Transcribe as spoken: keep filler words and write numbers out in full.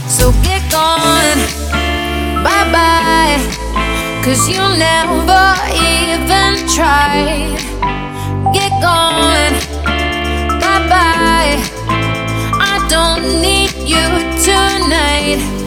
So get gone, bye bye, cause you never even tried. Get gone, bye bye, I don't need you tonight.